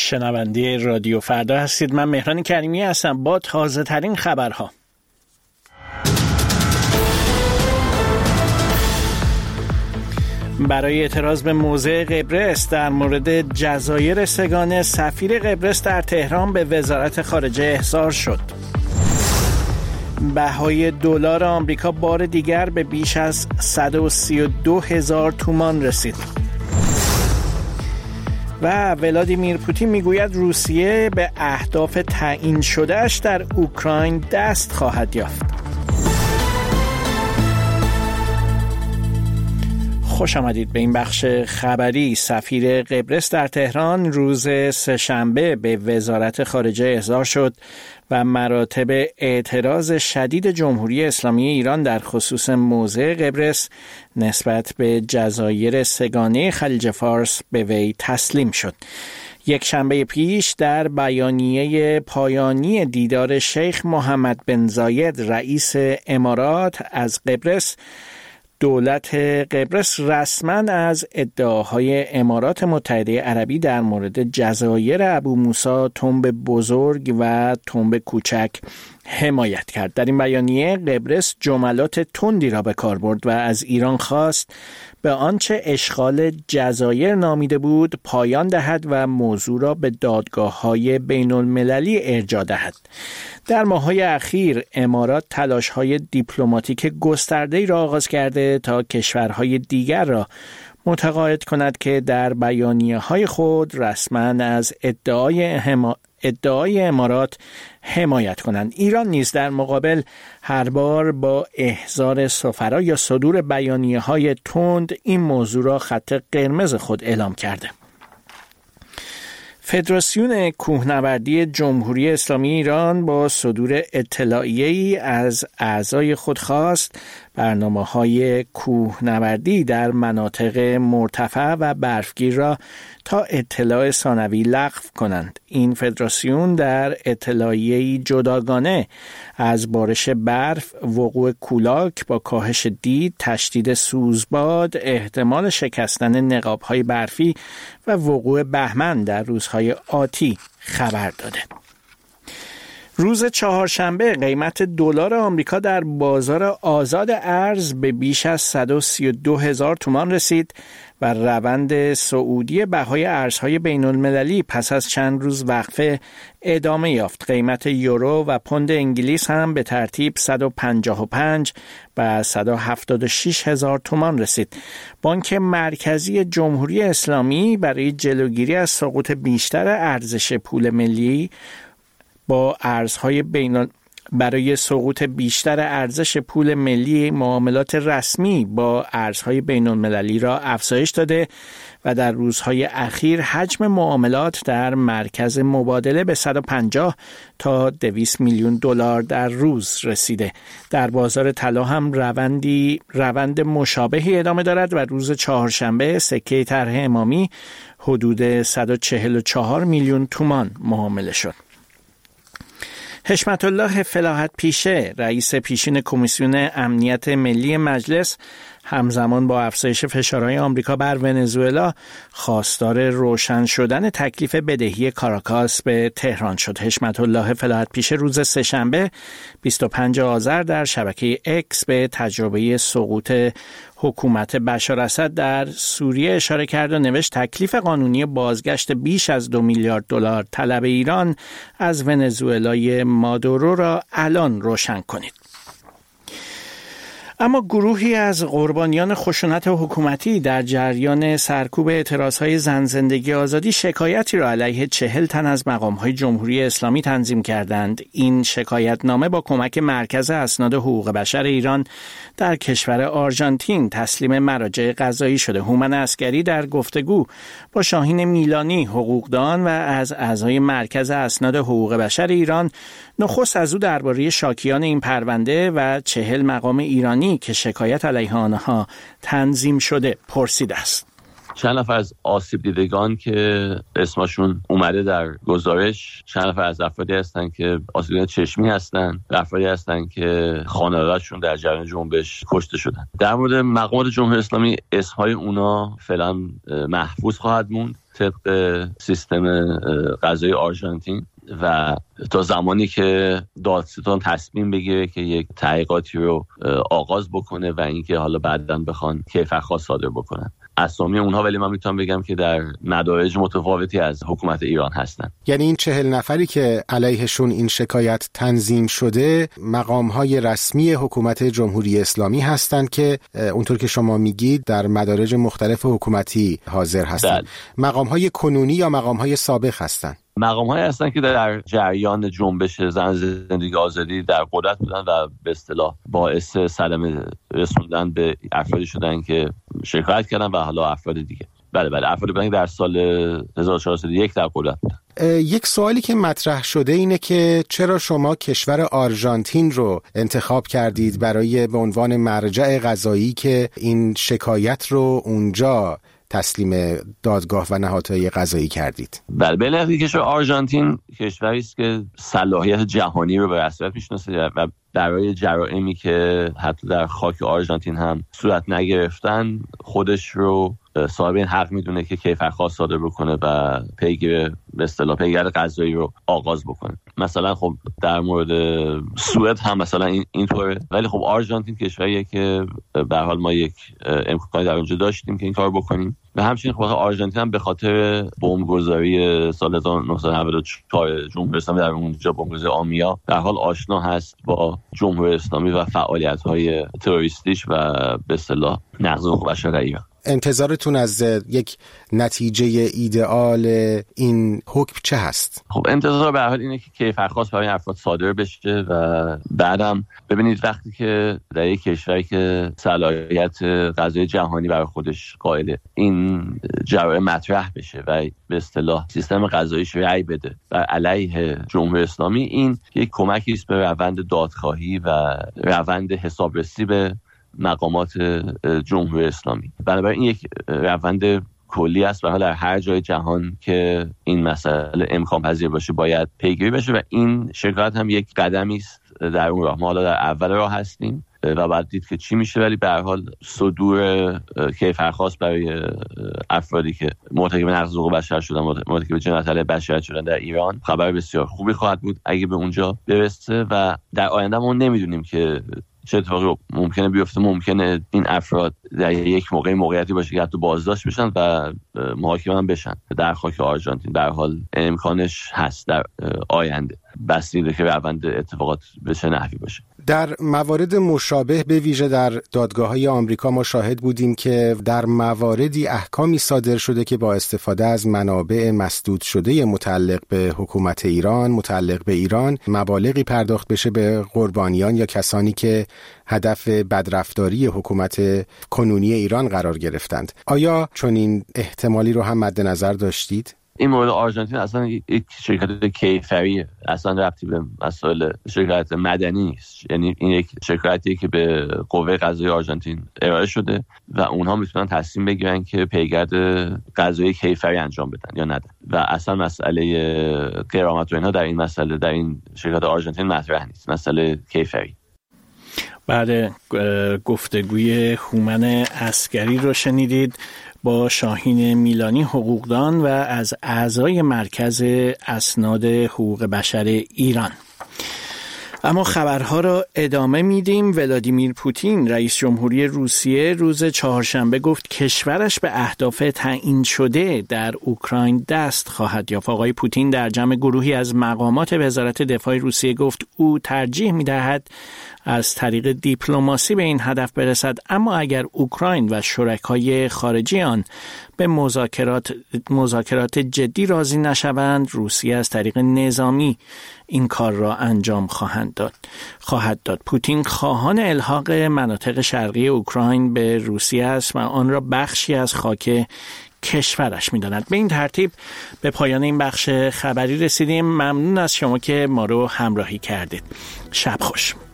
شنونده رادیو فردا هستید. من مهران کریمی هستم با تازه ترین خبرها. برای اعتراض به موضع قبرس در مورد جزایر سه‌گانه، سفیر قبرس در تهران به وزارت خارجه احضار شد. بهای دلار آمریکا بار دیگر به بیش از 132,000 تومان رسید. و ولادیمیر پوتین میگوید روسیه به اهداف تعیین شده‌اش در اوکراین دست خواهد یافت. خوش آمدید به این بخش خبری. سفیر قبرس در تهران روز سه‌شنبه به وزارت خارجه احضار شد و مراتب اعتراض شدید جمهوری اسلامی ایران در خصوص موضع قبرس نسبت به جزایر سه‌گانه خلیج فارس به وی تسلیم شد. یک شنبه پیش در بیانیه پایانی دیدار شیخ محمد بن زاید رئیس امارات از قبرس، دولت قبرس رسما از ادعاهای امارات متحده عربی در مورد جزایر ابو موسی تنب بزرگ و تنب کوچک حمایت کرد. در این بیانیه قبرس جملات تندی را به کار برد و از ایران خواست به آنچه اشغال جزایر نامیده بود پایان دهد و موضوع را به دادگاه‌های بین‌المللی ارجاع دهد. در ماه‌های اخیر امارات تلاش‌های دیپلماتیک گسترده‌ای را آغاز کرده تا کشورهای دیگر را متقاعد کند که در بیانیه‌های خود رسما از ادعای امارات حمایت کنند. ایران نیز در مقابل هر بار با احضار سفرا یا صدور بیانیه‌های تند این موضوع را خط قرمز خود اعلام کرده. فدراسیون کوهنوردی جمهوری اسلامی ایران با صدور اطلاعیه‌ای از اعضای خود خواست برنامه‌های کوهنوردی در مناطق مرتفع و برفگیر را تا اطلاع ثانوی لغو کنند. این فدراسیون در اطلاعیه‌ای جداگانه از بارش برف، وقوع کولاک با کاهش دید، تشدید سوزباد، احتمال شکستن نقاب‌های برفی و وقوع بهمن در روزهای آتی خبر داده. روز چهارشنبه قیمت دلار آمریکا در بازار آزاد ارز به بیش از 132,000 تومان رسید و روند صعودی بهای ارزهای بین المللی پس از چند روز وقفه ادامه یافت. قیمت یورو و پوند انگلیس هم به ترتیب 155 و 176,000 تومان رسید. بانک مرکزی جمهوری اسلامی برای جلوگیری از سقوط بیشتر ارزش پول ملی برای سقوط بیشتر ارزش پول ملی معاملات رسمی با ارزهای بین المللی را افزایش داده و در روزهای اخیر حجم معاملات در مرکز مبادله به 150 تا 200 میلیون دلار در روز رسیده. در بازار طلا هم روند مشابهی ادامه دارد و روز چهارشنبه سکه طرح امامی حدود 144 میلیون تومان معامله شد. حشمت الله فلاحت پیشه، رئیس پیشین کمیسیون امنیت ملی مجلس، همزمان با افزایش فشارهای آمریکا بر ونزوئلا خواستار روشن شدن تکلیف بدهی کاراکاس به تهران شد. حشمت الله فلاحت پیشه روز سه‌شنبه 25 آذر در شبکه اکس به تجربه سقوط حکومت بشار اسد در سوریه اشاره کرد و نوشت تکلیف قانونی بازگشت بیش از 2 میلیارد دلار طلب ایران از ونزوئلای مادورو را الان روشن کنید. اما گروهی از قربانیان خشونت حکومتی در جریان سرکوب اعتراضهای زن زندگی آزادی شکایتی را علیه 40 تن از مقام‌های جمهوری اسلامی تنظیم کردند. این شکایتنامه با کمک مرکز اسناد حقوق بشر ایران در کشور آرژانتین تسلیم مراجع قضایی شده. هومن عسگری در گفتگو با شاهین میلانی حقوقدان و از اعضای مرکز اسناد حقوق بشر ایران نخست از او درباره شاکیان این پرونده و 40 مقام ایرانی که شکایت علیه آنها تنظیم شده پرسیده است. چند نفر از آسیب دیدگان که اسمشون اومده در گزارش، چند نفر از افرادی هستن که آسیب دیدگان چشمی هستن، افرادی هستن که خانواده‌شون در جریان جنبش کشته شدن. در مورد مقامات جمهوری اسلامی اسمهای اونا فعلا محفوظ خواهد موند طبق سیستم قضایی آرژانتین و تا زمانی که دادستان تصمیم بگیره که یک تحقیقاتی رو آغاز بکنه و اینکه حالا بعداً بخوان کیفرخواست صادر بکنن اسامی اونها، ولی من میتونم بگم که در مدارج متفاوتی از حکومت ایران هستن. یعنی این 40 نفری که علیهشون این شکایت تنظیم شده مقام‌های رسمی حکومت جمهوری اسلامی هستند که اونطور که شما میگید در مدارج مختلف حکومتی حاضر هستند. مقام‌های کنونی یا مقام‌های سابق هستند؟ مقام‌هایی هستن که در جریان جنبش زن زندگی آزادی در قدرت بودن و به اصطلاح باعث صدمه رسوندن به افرادی شدن که شکایت کردن و حالا افراد دیگه. بله افرادی بودن که در سال 1401 در قدرت بودن. یک سوالی که مطرح شده اینه که چرا شما کشور آرژانتین رو انتخاب کردید برای به عنوان مرجع قضایی که این شکایت رو اونجا تسلیم دادگاه و نهادهای قضایی کردید؟ بله کشور آرژانتین کشوری است که صلاحیت جهانی رو به رسمیت میشناسه و برای جرائمی که حتی در خاک آرژانتین هم صورت نگرفتن خودش رو صاحب این حق میدونه که کیفرخواست صادر بکنه و پیگیر قضایی رو آغاز بکنه. مثلا خب در مورد سوئد هم مثلا اینطوره، ولی خب آرژانتین کشوریه که به هر حال ما یک امکانی در اونجا داشتیم که این کار بکنیم و همچنین خب آرژانتین هم به خاطر بمبگذاری سال 1994 جمهوری اسلامی در اونجا، بمبگذاری آمیا، در حال آشنا هست با جمهوری اسلامی و فعالیت‌های تروریستیش و به اصطلاح نقض حقوق بشر در ایران. انتظارتون از یک نتیجه ایدئال این حکم چه هست؟ خب انتظار به هر حال اینه که کیفرخواست برای افراد صادر بشه و بعدم ببینید وقتی که در یک کشوری که صلاحیت قضایی جهانی برای خودش قائله این جرائم مطرح بشه و به اصطلاح سیستم قضاییش رأی بده بر علیه جمهوری اسلامی، این یک کمکی است به روند دادخواهی و روند حسابرسی به مقامات جمهوری اسلامی. بنابراین این یک روند کلی است و در هر جای جهان که این مسئله امکان پذیر باشه باید پیگیری بشه و این شکایت هم یک قدمی است در اون راه. ما حالا در اول راه هستیم و بعد دید که چی میشه، ولی به هر حال صدور کیفرخواست برای افرادی که مرتکب نقض حقوق بشر شدن، مرتکب جنایت علیه بشریت شدن در ایران خبر بسیار خوبی خواهد بود اگه به اونجا برسه و در آینده ما نمیدونیم که چه اتفاقی ممکنه بیفته. ممکنه این افراد در یک موقعیتی باشه که حتی بازداشت بشن و محاکمه هم بشن در خاک آرژانتین. به هر حال امکانش هست در آینده، بسیده که روند اتفاقات به چه نحوی باشه. در موارد مشابه به ویژه در دادگاه‌های آمریکا ما شاهد بودیم که در مواردی احکامی صادر شده که با استفاده از منابع مسدود شده متعلق به حکومت ایران، متعلق به ایران، مبالغی پرداخت بشه به قربانیان یا کسانی که هدف بدرفتاری حکومت کنونی ایران قرار گرفتند. آیا چنین احتمالی رو هم مد نظر داشتید؟ این مورد آرژانتین اصلا یک شرکت کیفری، اصلا ربطی به مسائل شرکت مدنی نیست. یعنی این یک شرکتیه که به قوه قضایی آرژانتین ارائه شده و اونها میتونن تصمیم بگیرن که پیگرد قضایی کیفری انجام بدن یا ندن و اصلا مسئله غرامت و اینها در این مسئله در این شرکت آرژانتین مطرح نیست، مسئله کیفری. بعد گفتگوی هومن عسگری رو شنیدید با شاهین میلانی حقوقدان و از اعضای مرکز اسناد حقوق بشر ایران. اما خبرها را ادامه میدیم. ولادیمیر پوتین رئیس جمهوری روسیه روز چهارشنبه گفت کشورش به اهداف تعیین شده در اوکراین دست خواهد یافت. آقای پوتین در جمع گروهی از مقامات وزارت دفاع روسیه گفت او ترجیح میدهد از طریق دیپلماسی به این هدف برسد، اما اگر اوکراین و شرکای خارجی آن به مذاکرات جدی راضی نشوند، روسیه از طریق نظامی این کار را انجام خواهد داد. پوتین خواهان الحاق مناطق شرقی اوکراین به روسیه است و آن را بخشی از خاک کشورش می‌داند. به این ترتیب به پایان این بخش خبری رسیدیم. ممنون از شما که ما رو همراهی کردید. شب خوش.